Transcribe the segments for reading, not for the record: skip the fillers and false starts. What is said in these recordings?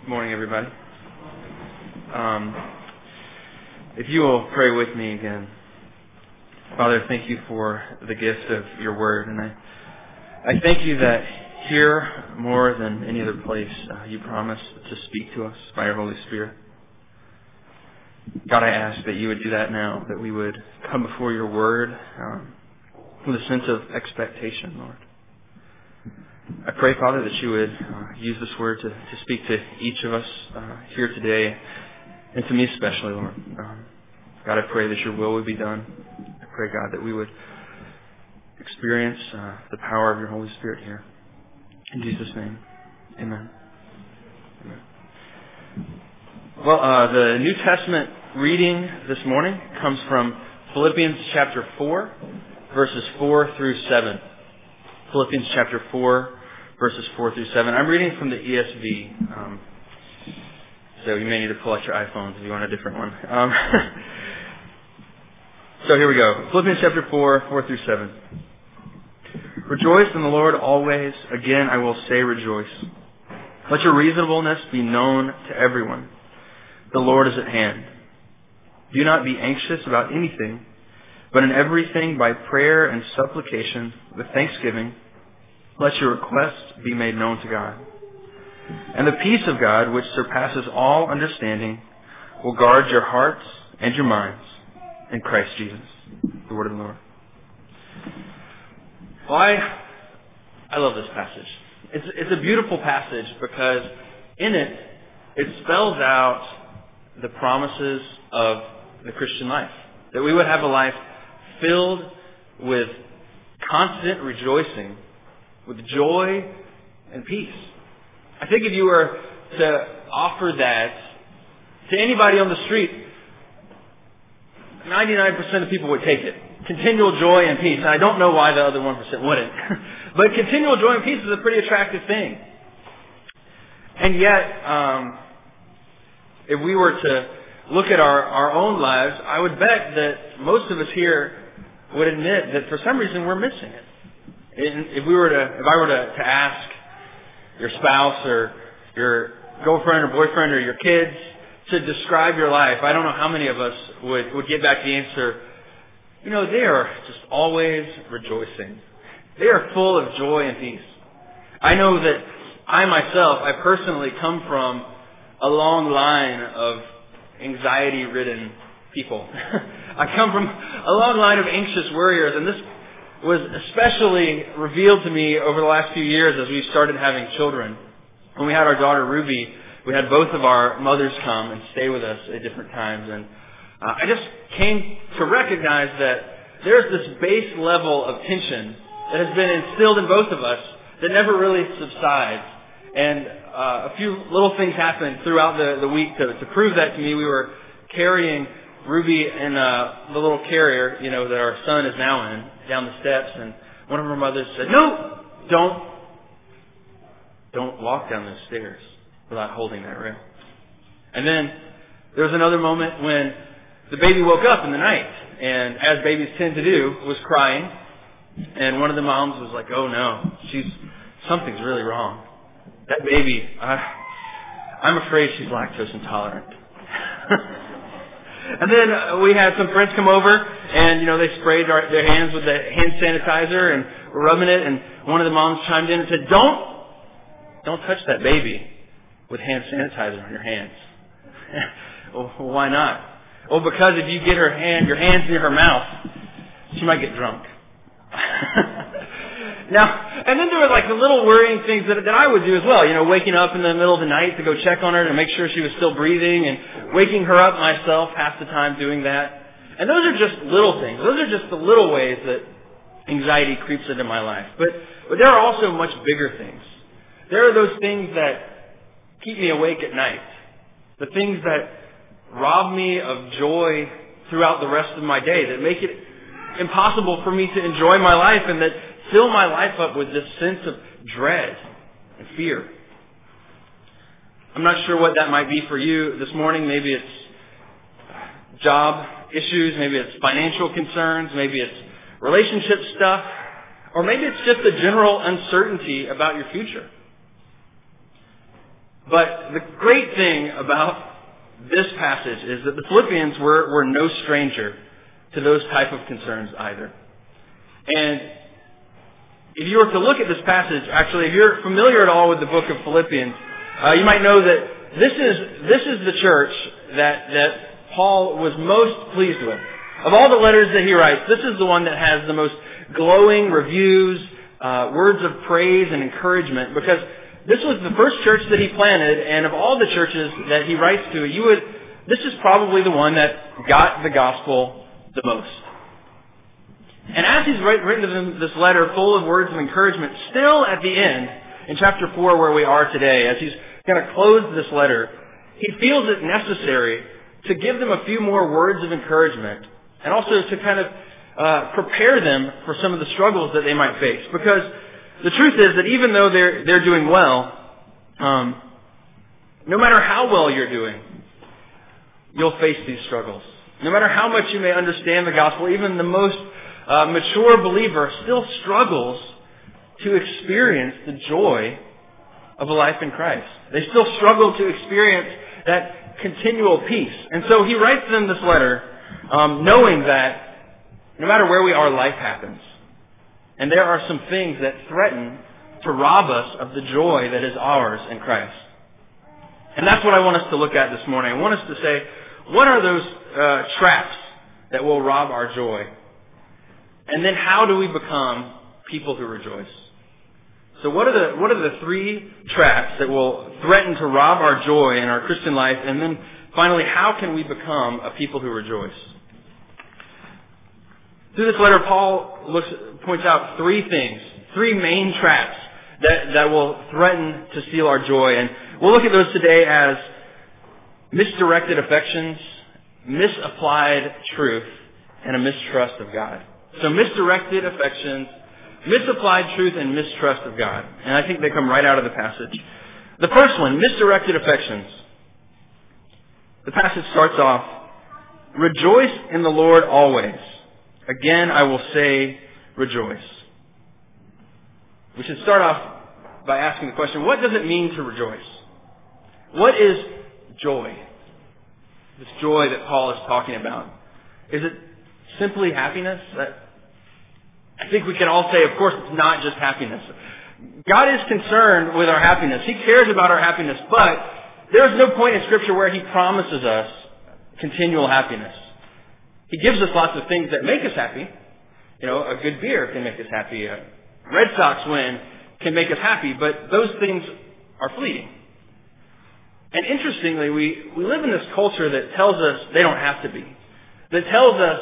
Good morning, everybody. If you will pray with me again. Father, thank you for the gift of your word. And I thank you that here, more than any other place, you promise to speak to us by your Holy Spirit. God, I ask that you would do that now, that we would come before your word with a sense of expectation, Lord. I pray, Father, that you would use this word to speak to each of us here today, and to me especially, Lord. God, I pray that your will would be done. I pray, God, that we would experience the power of your Holy Spirit here. In Jesus' name, amen. Amen. Well, the New Testament reading this morning comes from Philippians chapter 4, verses 4 through 7. Philippians chapter 4, verses 4 through 7. I'm reading from the ESV, so you may need to pull out your iPhones if you want a different one. So here we go. Philippians chapter 4, 4 through 7. Rejoice in the Lord always. Again, I will say rejoice. Let your reasonableness be known to everyone. The Lord is at hand. Do not be anxious about anything, but in everything by prayer and supplication with thanksgiving, let your requests be made known to God. And the peace of God, which surpasses all understanding, will guard your hearts and your minds in Christ Jesus. The word of the Lord. Well, I love this passage. It's a beautiful passage because in it spells out the promises of the Christian life. That we would have a life filled with constant rejoicing, with joy and peace. I think if you were to offer that to anybody on the street, 99% of people would take it. Continual joy and peace. And I don't know why the other 1% wouldn't. But continual joy and peace is a pretty attractive thing. And yet, if we were to look at our own lives, I would bet that most of us here would admit that for some reason we're missing it. If I were to ask your spouse or your girlfriend or boyfriend or your kids to describe your life, I don't know how many of us would get back the answer, they are just always rejoicing. They are full of joy and peace. I know that I personally come from a long line of anxiety-ridden people. I come from a long line of anxious worriers, and this was especially revealed to me over the last few years as we started having children. When we had our daughter Ruby, we had both of our mothers come and stay with us at different times, and I just came to recognize that there's this base level of tension that has been instilled in both of us that never really subsides. And a few little things happened throughout the week to prove that to me. We were carrying Ruby in the little carrier, that our son is now in, down the steps, and one of her mothers said, "No, don't walk down those stairs without holding that rail." And then there was another moment when the baby woke up in the night, and as babies tend to do, was crying, and one of the moms was like, "Oh no, something's really wrong. That baby, I'm afraid she's lactose intolerant." And then we had some friends come over, and they sprayed their hands with the hand sanitizer and were rubbing it. And one of the moms chimed in and said, "Don't touch that baby with hand sanitizer on your hands." Well, why not? Well, because if you get your hands near her mouth, she might get drunk. Now, and then there were the little worrying things that I would do as well. Waking up in the middle of the night to go check on her to make sure she was still breathing, and waking her up myself half the time doing that. And those are just little things. Those are just the little ways that anxiety creeps into my life. But there are also much bigger things. There are those things that keep me awake at night. The things that rob me of joy throughout the rest of my day, that make it impossible for me to enjoy my life, and that fill my life up with this sense of dread and fear. I'm not sure what that might be for you this morning. Maybe it's job issues, maybe it's financial concerns, maybe it's relationship stuff, or maybe it's just a general uncertainty about your future. But the great thing about this passage is that the Philippians were no stranger to those type of concerns either. And if you were to look at this passage, actually, if you're familiar at all with the book of Philippians, you might know that this is the church that Paul was most pleased with. Of all the letters that he writes, this is the one that has the most glowing reviews, words of praise and encouragement, because this was the first church that he planted, and of all the churches that he writes to, this is probably the one that got the gospel the most. And as he's written to them this letter full of words of encouragement, still at the end, in chapter 4 where we are today, as he's going to close this letter, he feels it necessary to give them a few more words of encouragement, and also to kind of prepare them for some of the struggles that they might face. Because the truth is that even though they're doing well, no matter how well you're doing, you'll face these struggles. No matter how much you may understand the gospel, even the most mature believer still struggles to experience the joy of a life in Christ. They still struggle to experience that continual peace. And so he writes them this letter knowing that no matter where we are, life happens. And there are some things that threaten to rob us of the joy that is ours in Christ. And that's what I want us to look at this morning. I want us to say, what are those traps that will rob our joy? And then how do we become people who rejoice? So what are the three traps that will threaten to rob our joy in our Christian life? And then finally, how can we become a people who rejoice? Through this letter, Paul points out three main traps that will threaten to steal our joy. And we'll look at those today as misdirected affections, misapplied truth, and a mistrust of God. So misdirected affections, misapplied truth, and mistrust of God. And I think they come right out of the passage. The first one, misdirected affections. The passage starts off, "Rejoice in the Lord always. Again, I will say, rejoice." We should start off by asking the question, what does it mean to rejoice? What is joy? This joy that Paul is talking about. Is it simply happiness? I think we can all say, of course, it's not just happiness. God is concerned with our happiness. He cares about our happiness, but there is no point in Scripture where He promises us continual happiness. He gives us lots of things that make us happy. You know, a good beer can make us happy. A Red Sox win can make us happy, but those things are fleeting. And interestingly, we live in this culture that tells us they don't have to be. That tells us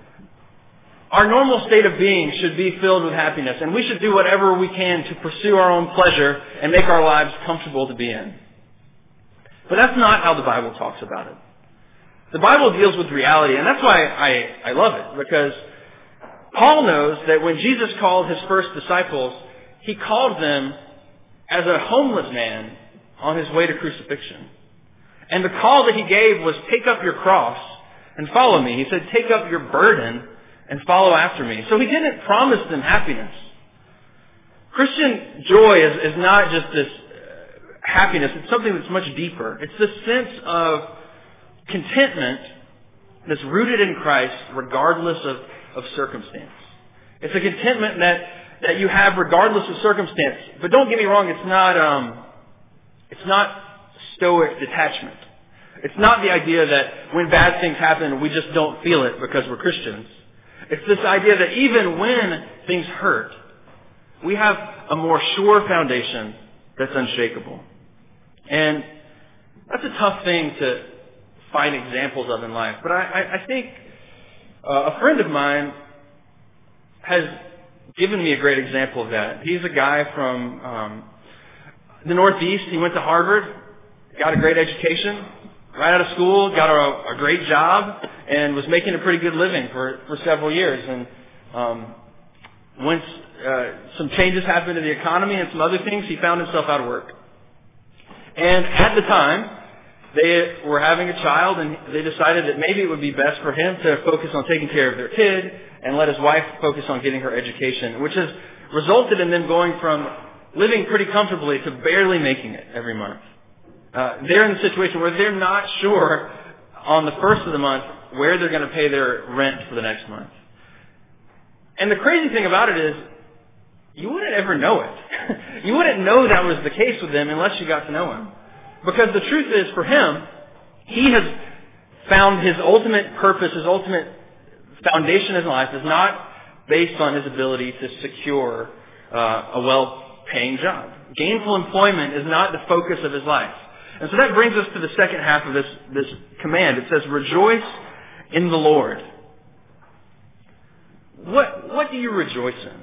our normal state of being should be filled with happiness, and we should do whatever we can to pursue our own pleasure and make our lives comfortable to be in. But that's not how the Bible talks about it. The Bible deals with reality, and that's why I love it, because Paul knows that when Jesus called his first disciples, he called them as a homeless man on his way to crucifixion. And the call that he gave was, take up your cross and follow me. He said, take up your burden and follow after me. So he didn't promise them happiness. Christian joy is not just this happiness. It's something that's much deeper. It's this sense of contentment that's rooted in Christ regardless of circumstance. It's a contentment that you have regardless of circumstance. But don't get me wrong, it's not stoic detachment. It's not the idea that when bad things happen, we just don't feel it because we're Christians. It's this idea that even when things hurt, we have a more sure foundation that's unshakable. And that's a tough thing to find examples of in life. But I think a friend of mine has given me a great example of that. He's a guy from the Northeast. He went to Harvard, got a great education, right out of school, got a great job, and was making a pretty good living for several years. And once some changes happened to the economy and some other things, he found himself out of work. And at the time, they were having a child, and they decided that maybe it would be best for him to focus on taking care of their kid and let his wife focus on getting her education, which has resulted in them going from living pretty comfortably to barely making it every month. They're in the situation where they're not sure on the first of the month where they're going to pay their rent for the next month. And the crazy thing about it is, you wouldn't ever know it. You wouldn't know that was the case with them unless you got to know him. Because the truth is, for him, he has found his ultimate purpose, his ultimate foundation in his life is not based on his ability to secure a well-paying job. Gainful employment is not the focus of his life. And so that brings us to the second half of this command. It says, rejoice in the Lord. What do you rejoice in?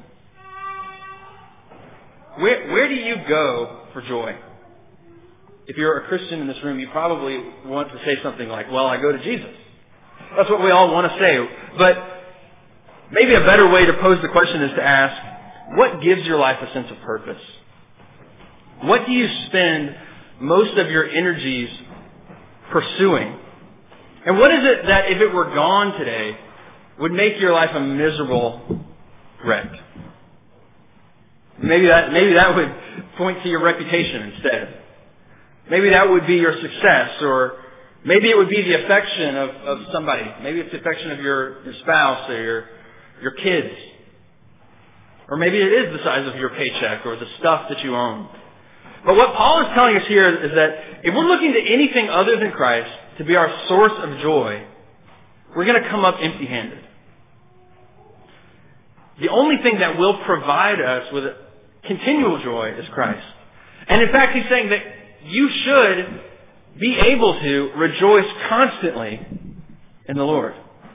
Where do you go for joy? If you're a Christian in this room, you probably want to say something like, well, I go to Jesus. That's what we all want to say. But maybe a better way to pose the question is to ask, what gives your life a sense of purpose? What do you spend most of your energies pursuing? And what is it that, if it were gone today, would make your life a miserable wreck? Maybe that would point to your reputation instead. Maybe that would be your success, or maybe it would be the affection of somebody. Maybe it's the affection of your spouse or your kids. Or maybe it is the size of your paycheck or the stuff that you own. But what Paul is telling us here is that if we're looking to anything other than Christ to be our source of joy, we're going to come up empty-handed. The only thing that will provide us with continual joy is Christ. And in fact, he's saying that you should be able to rejoice constantly in the Lord.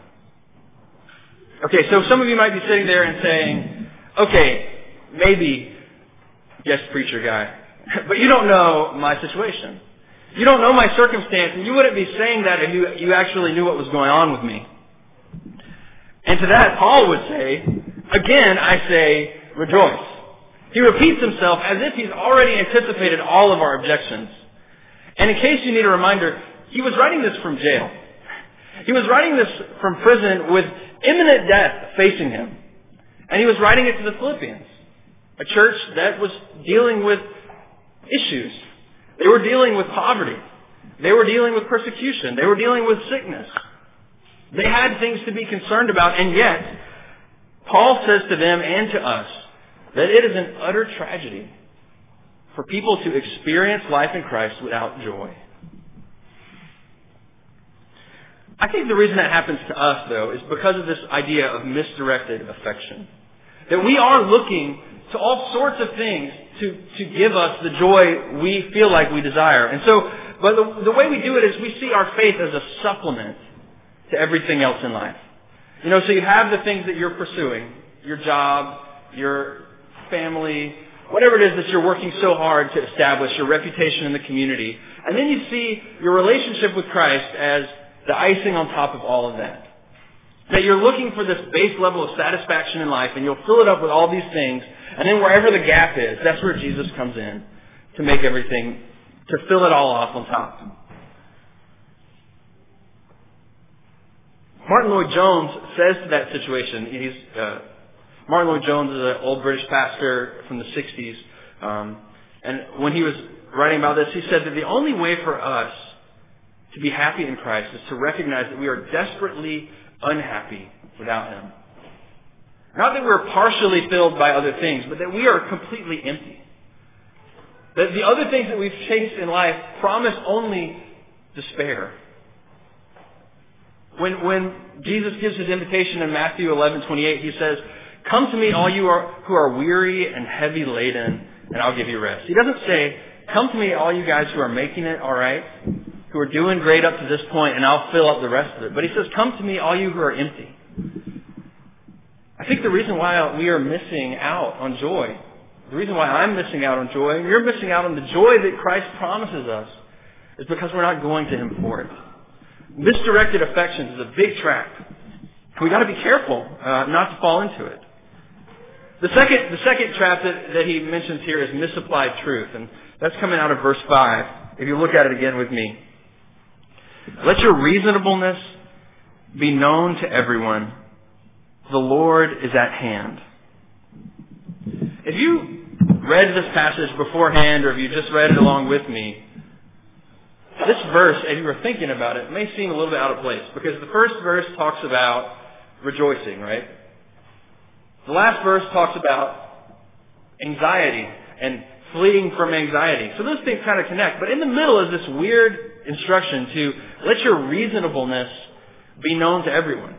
Okay, so some of you might be sitting there and saying, okay, maybe guest preacher guy, but you don't know my situation. You don't know my circumstance, and you wouldn't be saying that if you actually knew what was going on with me. And to that, Paul would say, again, I say, rejoice. He repeats himself as if he's already anticipated all of our objections. And in case you need a reminder, he was writing this from jail. He was writing this from prison with imminent death facing him. And he was writing it to the Philippians, a church that was dealing with issues. They were dealing with poverty. They were dealing with persecution. They were dealing with sickness. They had things to be concerned about, and yet, Paul says to them and to us that it is an utter tragedy for people to experience life in Christ without joy. I think the reason that happens to us, though, is because of this idea of misdirected affection. That we are looking to all sorts of things to give us the joy we feel like we desire. And so, but the way we do it is we see our faith as a supplement to everything else in life. You know, so you have the things that you're pursuing, your job, your family, whatever it is that you're working so hard to establish, your reputation in the community. And then you see your relationship with Christ as the icing on top of all of that. That you're looking for this base level of satisfaction in life, and you'll fill it up with all these things, and then wherever the gap is, that's where Jesus comes in to make everything, to fill it all off on top. Martin Lloyd-Jones says to that situation, Martin Lloyd-Jones is an old British pastor from the 60s. And when he was writing about this, he said that the only way for us to be happy in Christ is to recognize that we are desperately unhappy without Him. Not that we're partially filled by other things, but that we are completely empty. That the other things that we've chased in life promise only despair. When Jesus gives His invitation in Matthew 11:28, He says, "Come to me, all you who are weary and heavy laden, and I'll give you rest." He doesn't say, "Come to me, all you guys who are making it all right, who are doing great up to this point, and I'll fill up the rest of it." But He says, "Come to me, all you who are empty." I think the reason why we are missing out on joy, the reason why I'm missing out on joy, and you're missing out on the joy that Christ promises us, is because we're not going to Him for it. Misdirected affections is a big trap. We got to be careful not to fall into it. The second trap that he mentions here is misapplied truth, and that's coming out of verse 5. If you look at it again with me. Let your reasonableness be known to everyone. The Lord is at hand. If you read this passage beforehand, or if you just read it along with me, this verse, if you were thinking about it, may seem a little bit out of place because the first verse talks about rejoicing, right? The last verse talks about anxiety and fleeing from anxiety. So those things kind of connect. But in the middle is this weird instruction to let your reasonableness be known to everyone.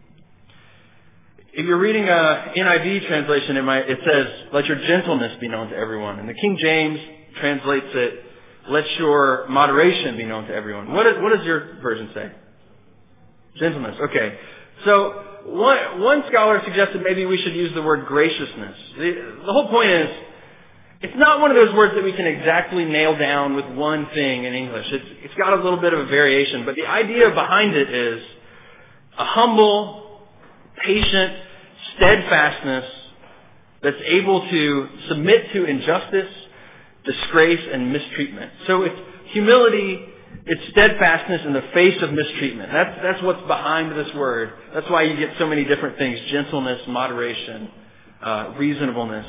If you're reading a NIV translation, it says, let your gentleness be known to everyone. And the King James translates it, let your moderation be known to everyone. What does your version say? Gentleness. Okay. So one scholar suggested maybe we should use the word graciousness. The whole point is, it's not one of those words that we can exactly nail down with one thing in English. It's got a little bit of a variation, but the idea behind it is a humble, patient steadfastness that's able to submit to injustice, disgrace, and mistreatment. So it's humility, it's steadfastness in the face of mistreatment. That's what's behind this word. That's why you get so many different things: gentleness, moderation, reasonableness.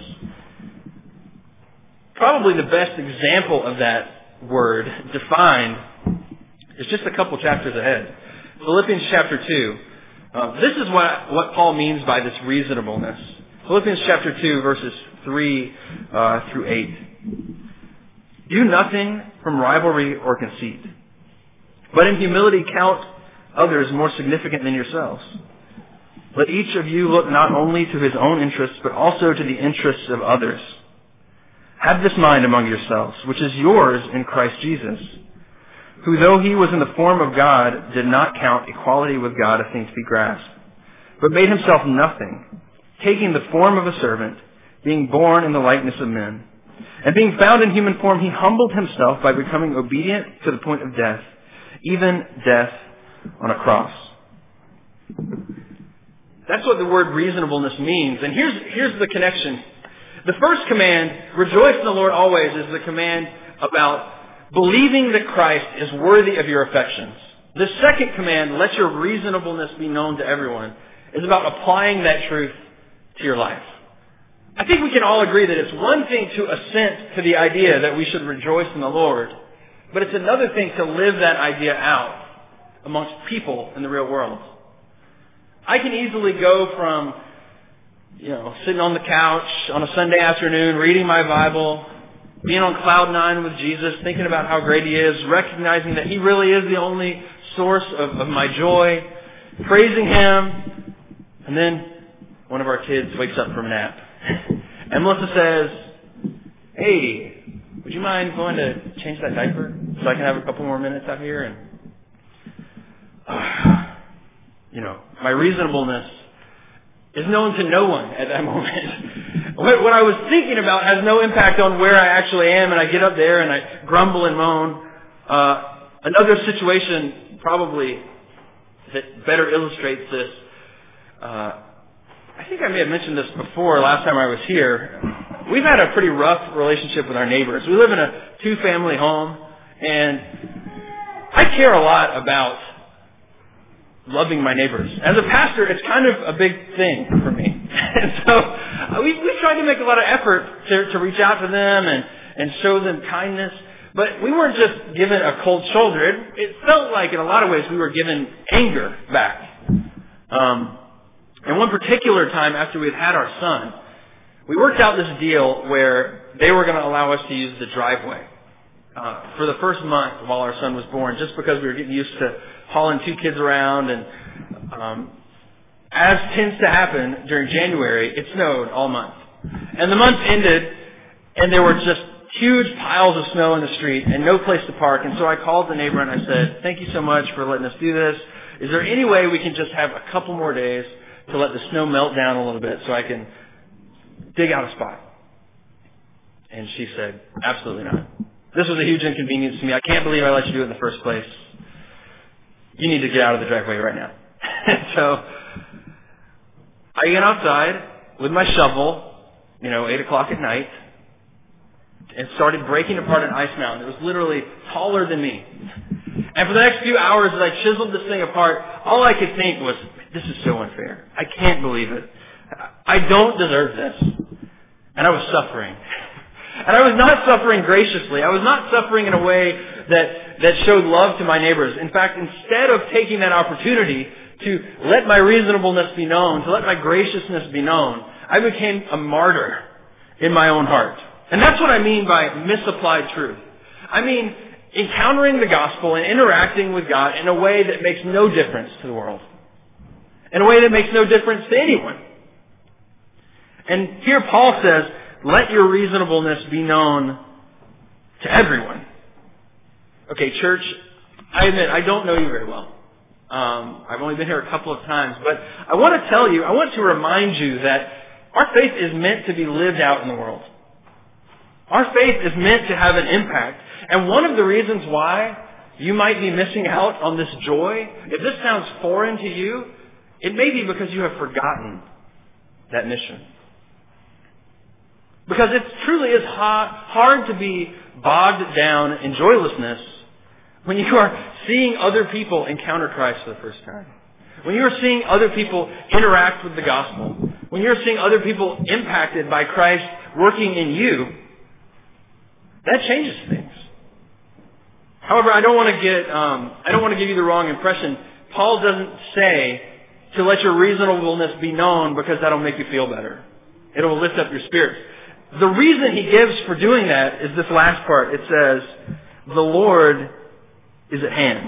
Probably the best example of that word defined is just a couple chapters ahead. Philippians chapter 2. This is what Paul means by this reasonableness. Philippians chapter 2, verses 3 through 8. Do nothing from rivalry or conceit, but in humility count others more significant than yourselves. Let each of you look not only to his own interests, but also to the interests of others. Have this mind among yourselves, which is yours in Christ Jesus, who though he was in the form of God, did not count equality with God a thing to be grasped, but made himself nothing, taking the form of a servant, being born in the likeness of men. And being found in human form, he humbled himself by becoming obedient to the point of death, even death on a cross. That's what the word reasonableness means. And here's the connection. The first command, rejoice in the Lord always, is the command about believing that Christ is worthy of your affections. The second command, let your reasonableness be known to everyone, is about applying that truth to your life. I think we can all agree that it's one thing to assent to the idea that we should rejoice in the Lord, but it's another thing to live that idea out amongst people in the real world. I can easily go from sitting on the couch on a Sunday afternoon, reading my Bible, being on cloud nine with Jesus, thinking about how great he is, recognizing that he really is the only source of my joy, praising him, and then one of our kids wakes up from a nap. And Melissa says, hey, would you mind going to change that diaper so I can have a couple more minutes out here? And, my reasonableness is known to no one at that moment. What I was thinking about has no impact on where I actually am, and I get up there and I grumble and moan. Another situation probably that better illustrates this, I think I may have mentioned this before last time I was here. We've had a pretty rough relationship with our neighbors. We live in a two-family home, and I care a lot about loving my neighbors. As a pastor, it's kind of a big thing for me. And so we've tried to make a lot of effort to reach out to them and show them kindness. But we weren't just given a cold shoulder. It felt like in a lot of ways we were given anger back. And one particular time after we had our son, we worked out this deal where they were going to allow us to use the driveway for the first month while our son was born, just because we were getting used to hauling two kids around. And as tends to happen during January, it snowed all month. And the month ended, and there were just huge piles of snow in the street and no place to park. And so I called the neighbor and I said, thank you so much for letting us do this. Is there any way we can just have a couple more days to let the snow melt down a little bit so I can dig out a spot? And she said, absolutely not. This was a huge inconvenience to me. I can't believe I let you do it in the first place. You need to get out of the driveway right now. So I went outside with my shovel, 8 o'clock at night, and started breaking apart an ice mountain. It was literally taller than me. And for the next few hours as I chiseled this thing apart, all I could think was, this is so unfair. I can't believe it. I don't deserve this. And I was suffering. And I was not suffering graciously. I was not suffering in a way that showed love to my neighbors. In fact, instead of taking that opportunity to let my reasonableness be known, to let my graciousness be known, I became a martyr in my own heart. And that's what I mean by misapplied truth. I mean encountering the gospel and interacting with God in a way that makes no difference to the world. In a way that makes no difference to anyone. And here Paul says, let your reasonableness be known to everyone. Okay, church, I admit, I don't know you very well. I've only been here a couple of times, but I want to remind you that our faith is meant to be lived out in the world. Our faith is meant to have an impact. And one of the reasons why you might be missing out on this joy, if this sounds foreign to you, it may be because you have forgotten that mission. Because it truly is hard to be bogged down in joylessness when you are seeing other people encounter Christ for the first time. When you are seeing other people interact with the gospel. When you're seeing other people impacted by Christ working in you. That changes things. However, I don't want to give you the wrong impression. Paul doesn't say to let your reasonableness be known because that'll make you feel better. It'll lift up your spirits. The reason he gives for doing that is this last part. It says, the Lord is at hand.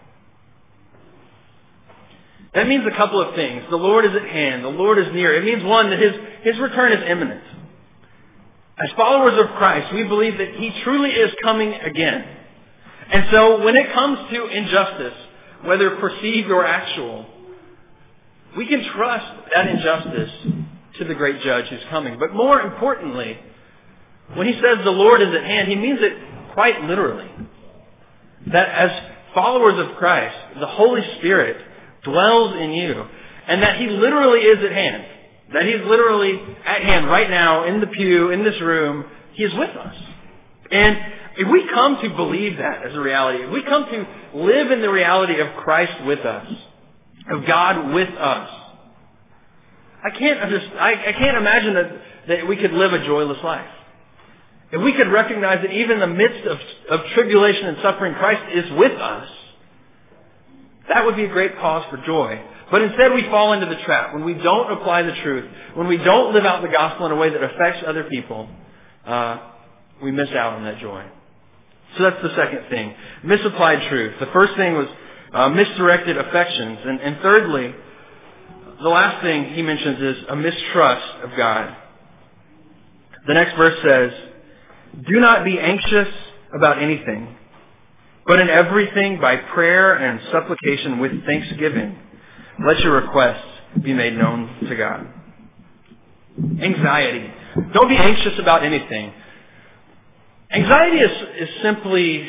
That means a couple of things. The Lord is at hand. The Lord is near. It means, one, that His return is imminent. As followers of Christ, we believe that He truly is coming again. And so when it comes to injustice, whether perceived or actual, we can trust that injustice to the great judge who's coming. But more importantly, when he says the Lord is at hand, he means it quite literally. That as followers of Christ, the Holy Spirit dwells in you, and that He literally is at hand. That He's literally at hand right now in the pew, in this room. He is with us. And if we come to believe that as a reality, if we come to live in the reality of Christ with us, of God with us, I can't imagine that we could live a joyless life. If we could recognize that even in the midst of tribulation and suffering, Christ is with us, that would be a great cause for joy. But instead we fall into the trap. When we don't apply the truth, when we don't live out the gospel in a way that affects other people, we miss out on that joy. So that's the second thing. Misapplied truth. The first thing was misdirected affections. And thirdly, the last thing he mentions is a mistrust of God. The next verse says, do not be anxious about anything, but in everything by prayer and supplication with thanksgiving, let your requests be made known to God. Anxiety. Don't be anxious about anything. Anxiety is simply,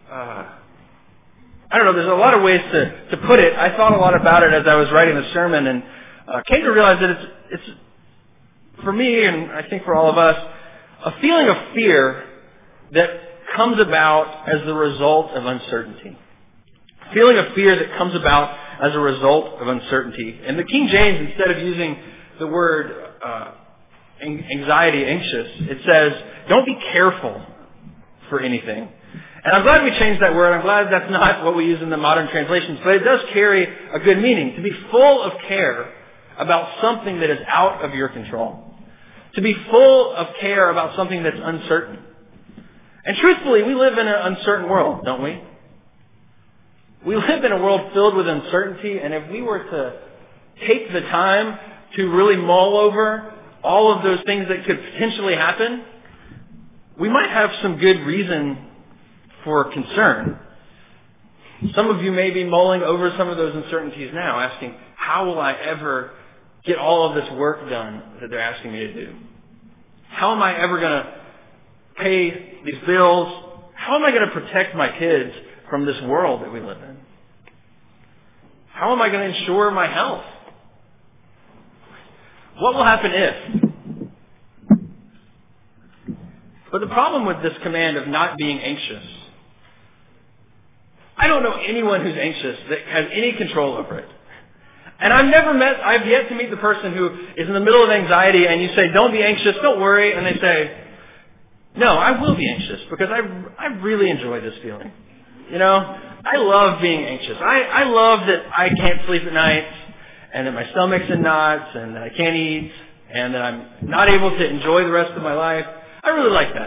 I don't know, there's a lot of ways to put it. I thought a lot about it as I was writing the sermon and came to realize that it's, for me and I think for all of us, a feeling of fear that comes about as the result of uncertainty. A feeling of fear that comes about as a result of uncertainty. And the King James, instead of using the word anxiety, anxious, it says, don't be careful for anything. And I'm glad we changed that word. I'm glad that's not what we use in the modern translations, but it does carry a good meaning. To be full of care about something that is out of your control. To be full of care about something that's uncertain. And truthfully, we live in an uncertain world, don't we? We live in a world filled with uncertainty, and if we were to take the time to really mull over all of those things that could potentially happen, we might have some good reason for concern. Some of you may be mulling over some of those uncertainties now, asking, how will I ever get all of this work done that they're asking me to do? How am I ever going to pay these bills? How am I going to protect my kids from this world that we live in? How am I going to ensure my health? What will happen if? But the problem with this command of not being anxious, I don't know anyone who's anxious that has any control over it. And I've yet to meet the person who is in the middle of anxiety and you say, don't be anxious, don't worry. And they say, No, I will be anxious because I really enjoy this feeling. I love being anxious. I love that I can't sleep at night and that my stomach's in knots and that I can't eat and that I'm not able to enjoy the rest of my life. I really like that.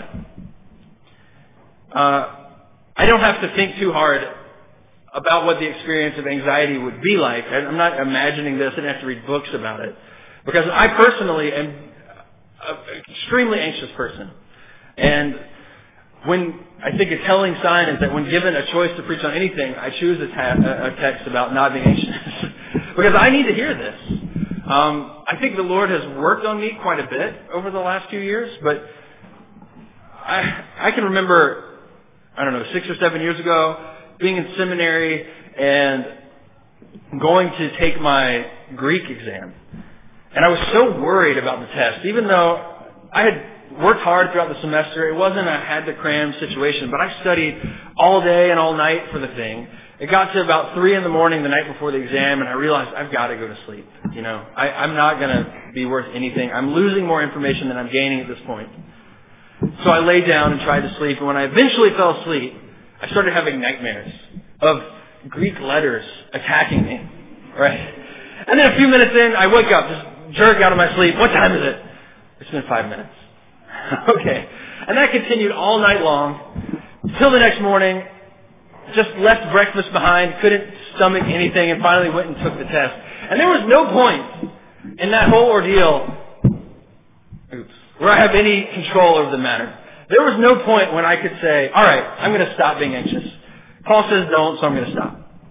I don't have to think too hard about what the experience of anxiety would be like. I'm not imagining this. I didn't have to read books about it. Because I personally am an extremely anxious person. And I think a telling sign is that when given a choice to preach on anything, I choose a text about not being anxious. Because I need to hear this. I think the Lord has worked on me quite a bit over the last few years, but I can remember, 6 or 7 years ago, being in seminary and going to take my Greek exam. And I was so worried about the test, even though I had worked hard throughout the semester. It wasn't a had-to-cram situation, but I studied all day and all night for the thing. It got to about 3 a.m. the night before the exam, and I realized I've got to go to sleep. I'm not going to be worth anything. I'm losing more information than I'm gaining at this point. So I laid down and tried to sleep, and when I eventually fell asleep, I started having nightmares of Greek letters attacking me. Right? And then a few minutes in, I wake up, just jerk out of my sleep. What time is it? It's been 5 minutes. Okay. And that continued all night long till the next morning. Just left breakfast behind, couldn't stomach anything, and finally went and took the test. And there was no point in that whole ordeal where I have any control over the matter. There was no point when I could say, all right, I'm going to stop being anxious. Paul says don't, so I'm going to stop.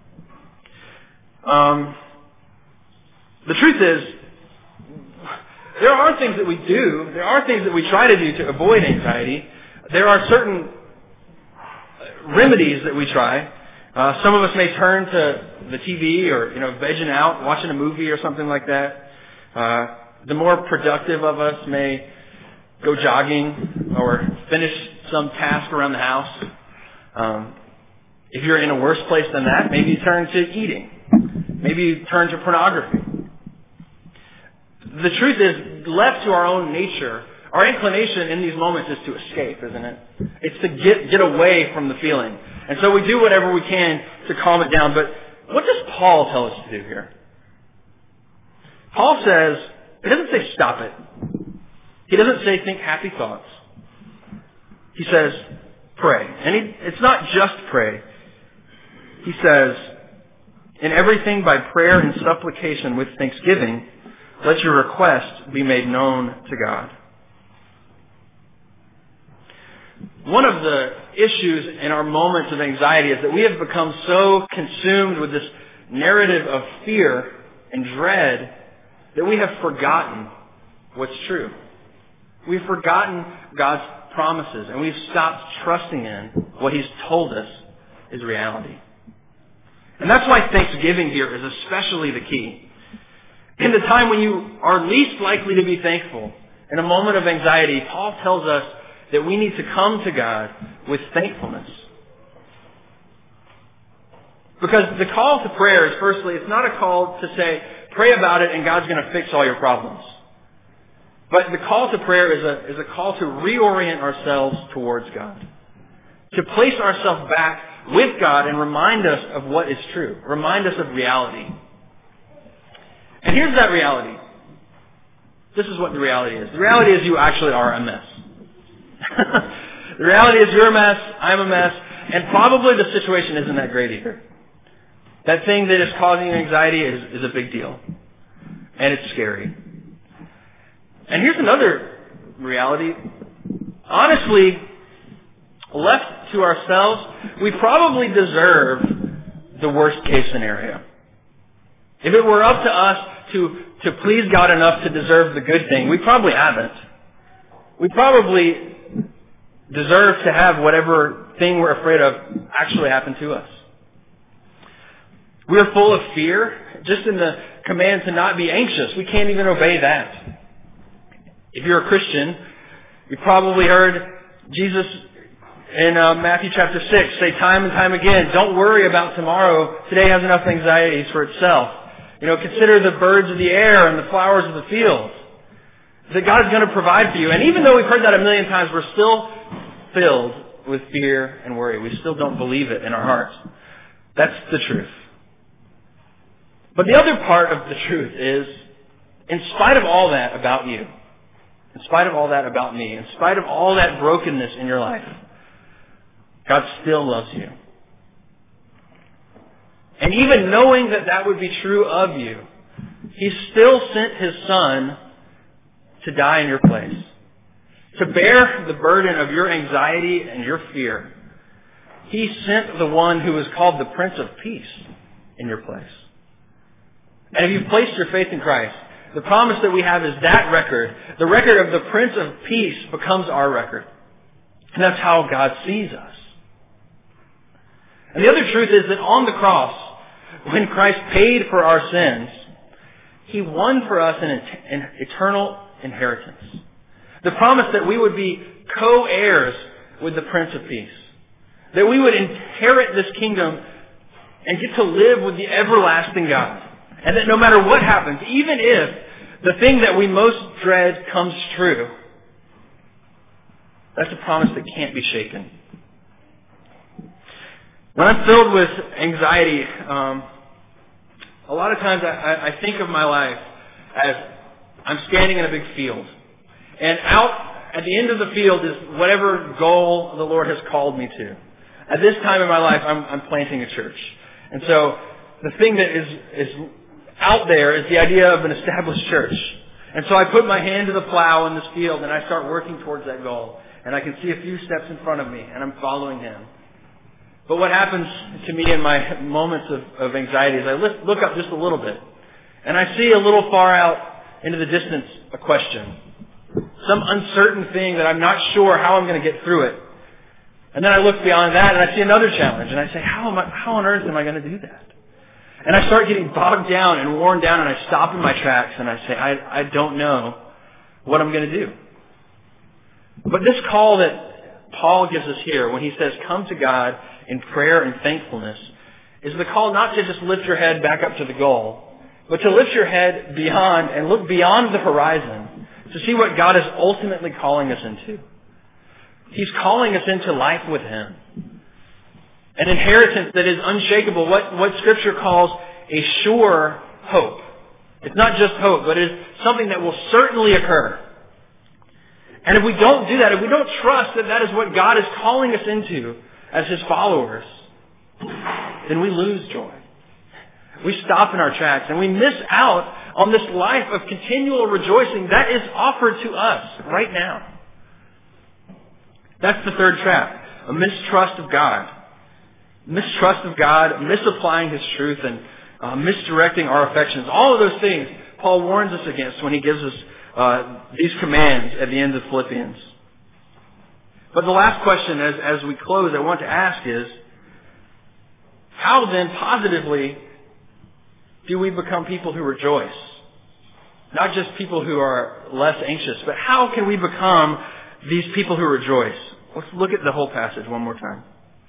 The truth is, there are things that we do, there are things that we try to do to avoid anxiety. There are certain remedies that we try. Some of us may turn to the TV or, vegging out, watching a movie or something like that. The more productive of us may go jogging or finish some task around the house. If you're in a worse place than that, maybe you turn to eating. Maybe you turn to pornography. The truth is, left to our own nature, our inclination in these moments is to escape, isn't it? It's to get away from the feeling. And so we do whatever we can to calm it down. But what does Paul tell us to do here? Paul says, he doesn't say stop it. He doesn't say think happy thoughts. He says pray. And it's not just pray. He says, in everything by prayer and supplication with thanksgiving, let your request be made known to God. One of the issues in our moments of anxiety is that we have become so consumed with this narrative of fear and dread that we have forgotten what's true. We've forgotten God's promises, and we've stopped trusting in what He's told us is reality. And that's why thanksgiving here is especially the key. In the time when you are least likely to be thankful, in a moment of anxiety, Paul tells us that we need to come to God with thankfulness. Because the call to prayer is, firstly, it's not a call to say, pray about it and God's going to fix all your problems. But the call to prayer is a call to reorient ourselves towards God. To place ourselves back with God and remind us of what is true. Remind us of reality. And here's that reality. This is what the reality is. The reality is you actually are a mess. The reality is you're a mess, I'm a mess, and probably the situation isn't that great either. That thing that is causing you anxiety is a big deal. And it's scary. And here's another reality. Honestly, left to ourselves, we probably deserve the worst case scenario. If it were up to us to please God enough to deserve the good thing, we probably haven't. We probably deserve to have whatever thing we're afraid of actually happen to us. We are full of fear. Just in the command to not be anxious, we can't even obey that. If you're a Christian, you probably heard Jesus in Matthew chapter 6 say time and time again, don't worry about tomorrow. Today has enough anxieties for itself. Consider the birds of the air and the flowers of the field. that God's going to provide for you. And even though we've heard that a million times, we're still filled with fear and worry. We still don't believe it in our hearts. That's the truth. But the other part of the truth is, in spite of all that about you, in spite of all that about me, in spite of all that brokenness in your life, God still loves you. And even knowing that that would be true of you, He still sent His Son to die in your place, to bear the burden of your anxiety and your fear. He sent the one who is called the Prince of Peace in your place. And if you've placed your faith in Christ, the promise that we have is that record. The record of the Prince of Peace becomes our record. And that's how God sees us. And the other truth is that on the cross, when Christ paid for our sins, He won for us an eternal inheritance. The promise that we would be co-heirs with the Prince of Peace. That we would inherit this kingdom and get to live with the everlasting God. And that no matter what happens, even if the thing that we most dread comes true, that's a promise that can't be shaken. When I'm filled with anxiety, a lot of times I think of my life as I'm standing in a big field. And out at the end of the field is whatever goal the Lord has called me to. At this time in my life, I'm planting a church. And so the thing that is out there is the idea of an established church. And so I put my hand to the plow in this field and I start working towards that goal. And I can see a few steps in front of me and I'm following Him. But what happens to me in my moments of anxiety is I look up just a little bit. And I see a little far out into the distance a question. Some uncertain thing that I'm not sure how I'm going to get through it. And then I look beyond that and I see another challenge. And I say, how on earth am I going to do that? And I start getting bogged down and worn down and I stop in my tracks and I say, I don't know what I'm going to do. But this call that Paul gives us here when he says, come to God in prayer and thankfulness, is the call not to just lift your head back up to the goal, but to lift your head beyond and look beyond the horizon to see what God is ultimately calling us into. He's calling us into life with Him. An inheritance that is unshakable, what Scripture calls a sure hope. It's not just hope, but it is something that will certainly occur. And if we don't do that, if we don't trust that that is what God is calling us into as His followers, then we lose joy. We stop in our tracks and we miss out on this life of continual rejoicing that is offered to us right now. That's the third trap, a mistrust of God. Mistrust of God, misapplying His truth, and misdirecting our affections. All of those things Paul warns us against when he gives us these commands at the end of Philippians. But the last question as we close I want to ask is, how then positively do we become people who rejoice? Not just people who are less anxious, but how can we become these people who rejoice? Let's look at the whole passage one more time.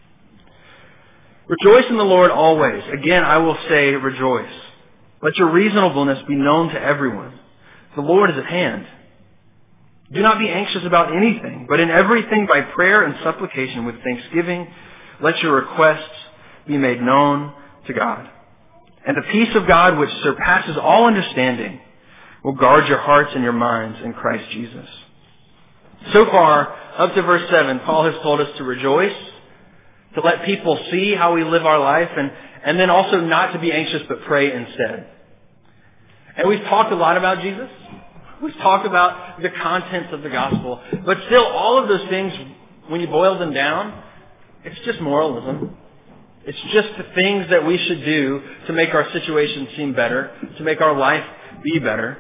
Rejoice in the Lord always. Again, I will say rejoice. Let your reasonableness be known to everyone. The Lord is at hand. Do not be anxious about anything, but in everything by prayer and supplication with thanksgiving, let your requests be made known to God. And the peace of God, which surpasses all understanding, will guard your hearts and your minds in Christ Jesus. So far, up to verse 7, Paul has told us to rejoice, to let people see how we live our life, and then also not to be anxious but pray instead. And we've talked a lot about Jesus. We've talked about the contents of the gospel. But still, all of those things, when you boil them down, it's just moralism. It's just the things that we should do to make our situation seem better, to make our life be better.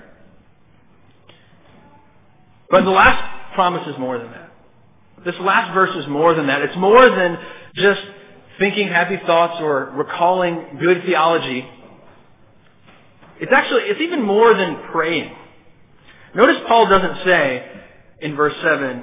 But the last promise is more than that. This last verse is more than that. It's more than just thinking happy thoughts or recalling good theology. It's even more than praying. Notice Paul doesn't say in verse 7,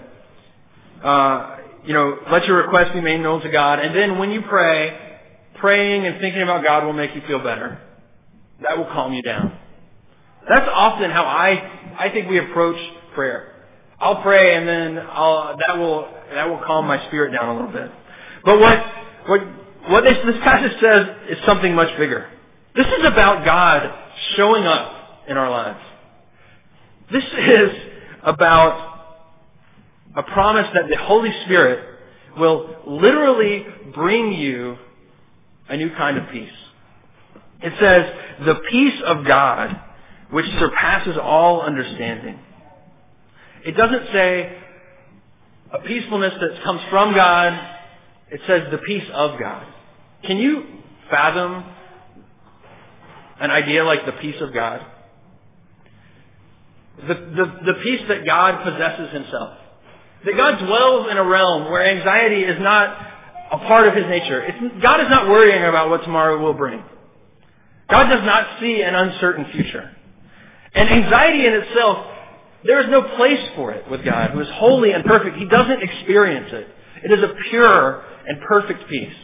let your requests be made known to God, and then when you pray, praying and thinking about God will make you feel better. That will calm you down. That's often how I think we approach prayer. I'll pray and then that will calm my spirit down a little bit. But what this passage says is something much bigger. This is about God showing up in our lives. This is about a promise that the Holy Spirit will literally bring you a new kind of peace. It says, the peace of God, which surpasses all understanding. It doesn't say a peacefulness that comes from God. It says the peace of God. Can you fathom an idea like the peace of God? The peace that God possesses himself. That God dwells in a realm where anxiety is not a part of his nature. God is not worrying about what tomorrow will bring. God does not see an uncertain future. And anxiety in itself, there is no place for it with God, who is holy and perfect. He doesn't experience it. It is a pure and perfect peace.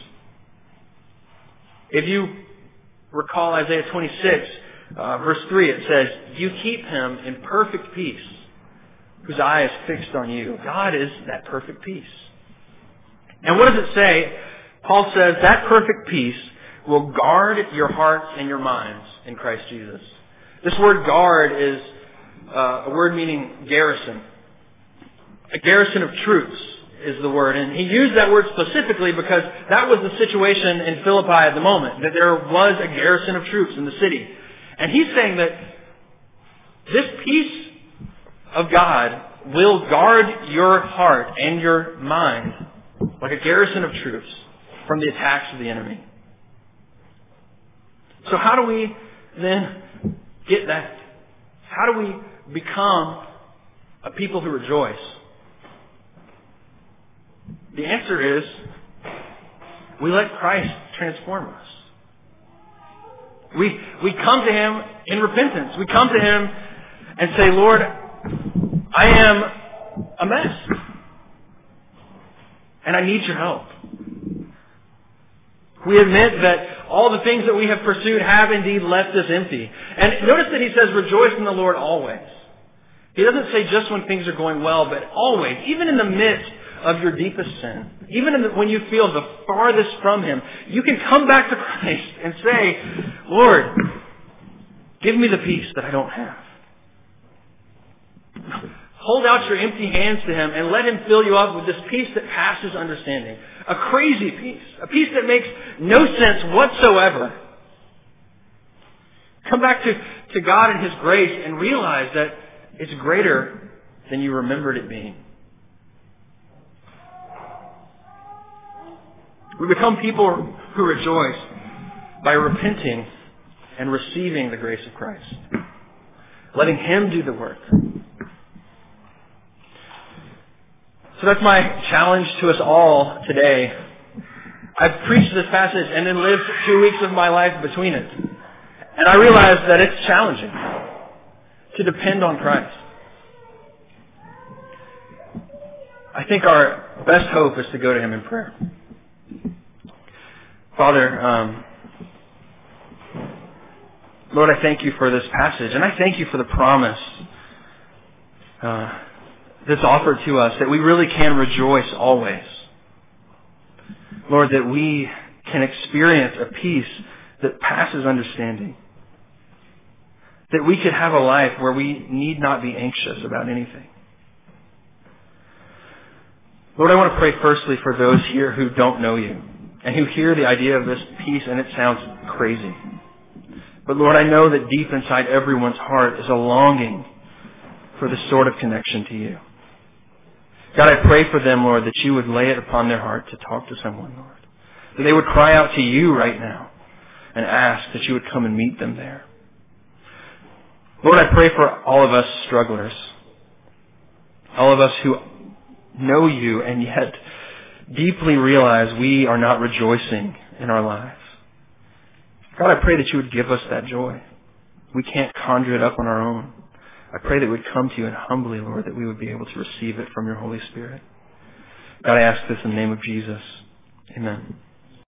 If you recall Isaiah 26, verse 3, it says, you keep him in perfect peace, whose eye is fixed on you. God is that perfect peace. And what does it say? Paul says that perfect peace will guard your hearts and your minds in Christ Jesus. This word guard is a word meaning garrison. A garrison of troops is the word. And he used that word specifically because that was the situation in Philippi at the moment, that there was a garrison of troops in the city. And he's saying that this peace of God will guard your heart and your mind like a garrison of troops from the attacks of the enemy. So how do we then get that? How do we become a people who rejoice? The answer is we let Christ transform us. We come to him in repentance. We come to him and say, Lord, I am a mess. And I need your help. We admit that all the things that we have pursued have indeed left us empty. And notice that he says, rejoice in the Lord always. He doesn't say just when things are going well, but always, even in the midst of your deepest sin, even when you feel the farthest from him, you can come back to Christ and say, Lord, give me the peace that I don't have. Hold out your empty hands to him and let him fill you up with this peace that passes understanding. A crazy peace. A peace that makes no sense whatsoever. Come back to God and his grace and realize that it's greater than you remembered it being. We become people who rejoice by repenting and receiving the grace of Christ. Letting him do the work. So that's my challenge to us all today. I've preached this passage and then lived 2 weeks of my life between it. And I realize that it's challenging to depend on Christ. I think our best hope is to go to him in prayer. Father, Lord, I thank you for this passage, and I thank you for the promise that's offered to us, that we really can rejoice always. Lord, that we can experience a peace that passes understanding. That we could have a life where we need not be anxious about anything. Lord, I want to pray firstly for those here who don't know you and who hear the idea of this peace and it sounds crazy. But Lord, I know that deep inside everyone's heart is a longing for this sort of connection to you. God, I pray for them, Lord, that you would lay it upon their heart to talk to someone, Lord. That they would cry out to you right now and ask that you would come and meet them there. Lord, I pray for all of us strugglers. All of us who know you and yet deeply realize we are not rejoicing in our lives. God, I pray that you would give us that joy. We can't conjure it up on our own. I pray that we would come to you and humbly, Lord, that we would be able to receive it from your Holy Spirit. God, I ask this in the name of Jesus. Amen.